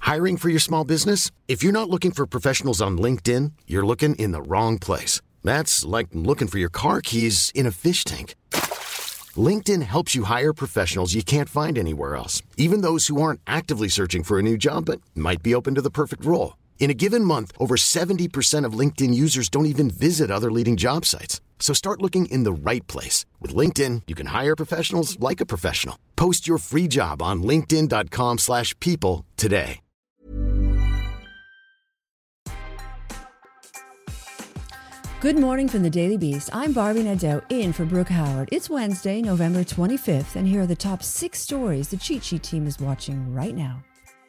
Hiring for your small business? If you're not looking for professionals on LinkedIn, you're looking in the wrong place. That's like looking for your car keys in a fish tank. LinkedIn helps you hire professionals you can't find anywhere else, even those who aren't actively searching for a new job but might be open to the perfect role. In a given month, over 70% of LinkedIn users don't even visit other leading job sites. So start looking in the right place. With LinkedIn, you can hire professionals like a professional. Post your free job on linkedin.com/people today. Good morning from the Daily Beast. I'm Barbie Nadeau in for Brooke Howard. It's Wednesday, November 25th, and here are the top 6 stories the Cheat Sheet team is watching right now.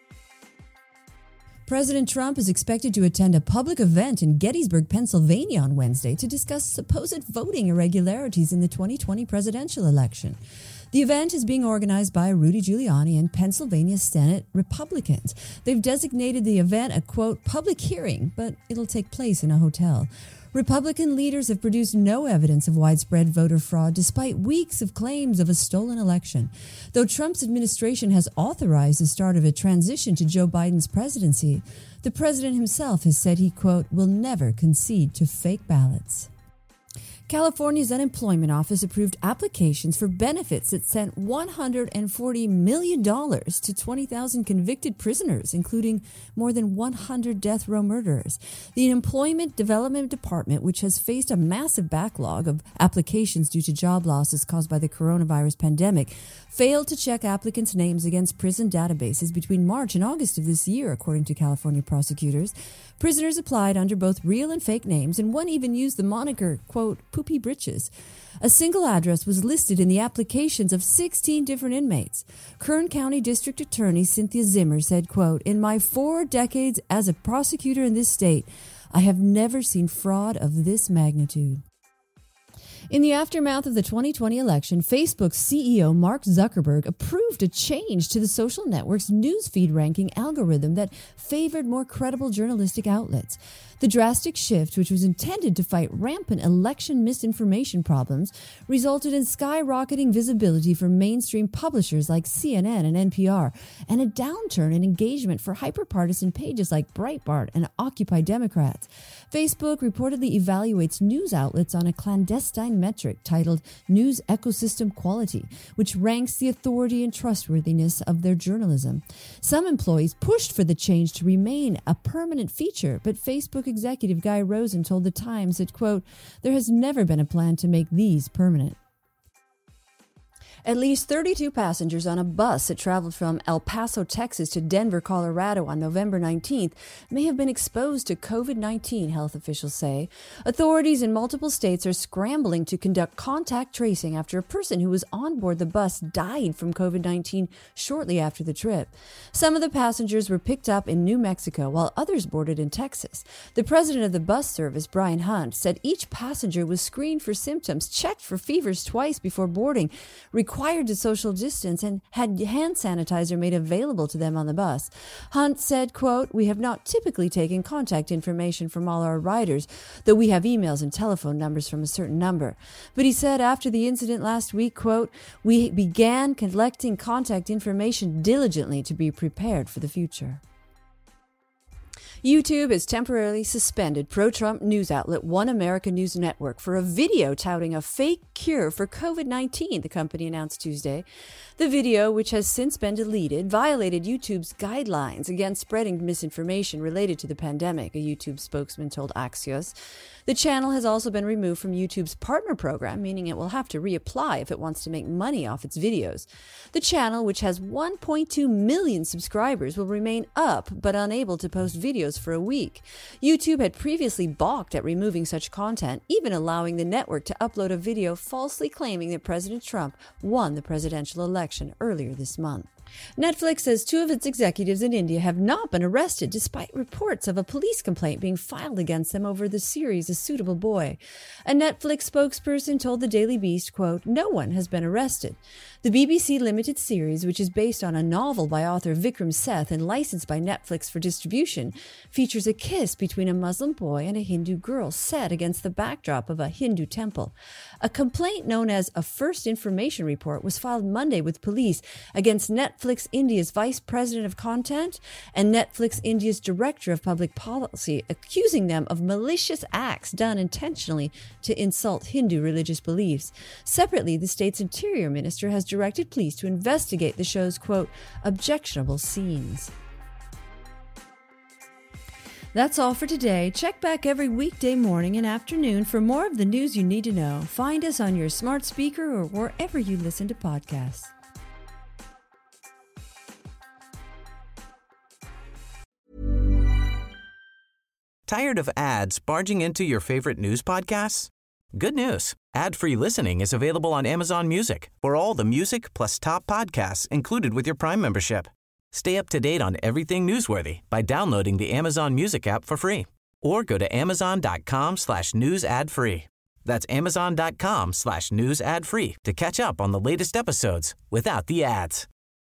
President Trump is expected to attend a public event in Gettysburg, Pennsylvania on Wednesday to discuss supposed voting irregularities in the 2020 presidential election. The event is being organized by Rudy Giuliani and Pennsylvania Senate Republicans. They've designated the event a, quote, public hearing, but it'll take place in a hotel. Republican leaders have produced no evidence of widespread voter fraud despite weeks of claims of a stolen election. Though Trump's administration has authorized the start of a transition to Joe Biden's presidency, the president himself has said he, quote, will never concede to fake ballots. California's unemployment office approved applications for benefits that sent $140 million to 20,000 convicted prisoners, including more than 100 death row murderers. The Employment Development Department, which has faced a massive backlog of applications due to job losses caused by the coronavirus pandemic, failed to check applicants' names against prison databases between March and August of this year, according to California prosecutors. Prisoners applied under both real and fake names, and one even used the moniker, quote, poopy britches. A single address was listed in the applications of 16 different inmates. Kern County District Attorney Cynthia Zimmer said, quote, in my 4 decades as a prosecutor in this state, I have never seen fraud of this magnitude. In the aftermath of the 2020 election, Facebook's CEO Mark Zuckerberg approved a change to the social network's newsfeed ranking algorithm that favored more credible journalistic outlets. The drastic shift, which was intended to fight rampant election misinformation problems, resulted in skyrocketing visibility for mainstream publishers like CNN and NPR, and a downturn in engagement for hyperpartisan pages like Breitbart and Occupy Democrats. Facebook reportedly evaluates news outlets on a clandestine metric titled News Ecosystem Quality, which ranks the authority and trustworthiness of their journalism. Some employees pushed for the change to remain a permanent feature, but Facebook executive Guy Rosen told The Times that, quote, there has never been a plan to make these permanent. At least 32 passengers on a bus that traveled from El Paso, Texas to Denver, Colorado on November 19th may have been exposed to COVID-19, health officials say. Authorities in multiple states are scrambling to conduct contact tracing after a person who was on board the bus died from COVID-19 shortly after the trip. Some of the passengers were picked up in New Mexico, while others boarded in Texas. The president of the bus service, Brian Hunt, said each passenger was screened for symptoms, checked for fevers twice before boarding, required to social distance, and had hand sanitizer made available to them on the bus. Hunt said, quote, we have not typically taken contact information from all our riders, though we have emails and telephone numbers from a certain number. But he said after the incident last week, quote, we began collecting contact information diligently to be prepared for the future. YouTube has temporarily suspended pro-Trump news outlet One America News Network for a video touting a fake cure for COVID-19, the company announced Tuesday. The video, which has since been deleted, violated YouTube's guidelines against spreading misinformation related to the pandemic, a YouTube spokesman told Axios. The channel has also been removed from YouTube's partner program, meaning it will have to reapply if it wants to make money off its videos. The channel, which has 1.2 million subscribers, will remain up but unable to post videos for a week. YouTube had previously balked at removing such content, even allowing the network to upload a video falsely claiming that President Trump won the presidential election earlier this month. Netflix says 2 of its executives in India have not been arrested despite reports of a police complaint being filed against them over the series A Suitable Boy. A Netflix spokesperson told the Daily Beast, quote, no one has been arrested. The BBC limited series, which is based on a novel by author Vikram Seth and licensed by Netflix for distribution, features a kiss between a Muslim boy and a Hindu girl set against the backdrop of a Hindu temple. A complaint known as a First Information Report was filed Monday with police against Netflix Netflix India's Vice President of Content and Netflix India's Director of Public Policy, accusing them of malicious acts done intentionally to insult Hindu religious beliefs. Separately, the state's Interior Minister has directed police to investigate the show's, quote, objectionable scenes. That's all for today. Check back every weekday morning and afternoon for more of the news you need to know. Find us on your smart speaker or wherever you listen to podcasts. Tired of ads barging into your favorite news podcasts? Good news. Ad-free listening is available on Amazon Music for all the music plus top podcasts included with your Prime membership. Stay up to date on everything newsworthy by downloading the Amazon Music app for free or go to amazon.com/news ad free. That's amazon.com/news ad free to catch up on the latest episodes without the ads.